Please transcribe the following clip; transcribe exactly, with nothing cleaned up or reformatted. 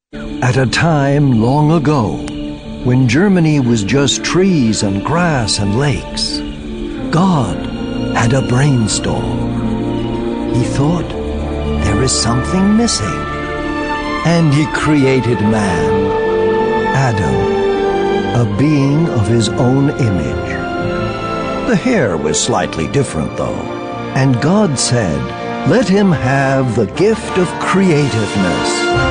At a time long ago, when Germany was just trees and grass and lakes, God had a brainstorm. He thought, there is something missing. And he created man, Adam, a being of his own image. The hair was slightly different, though, and God said, let him have the gift of creativeness.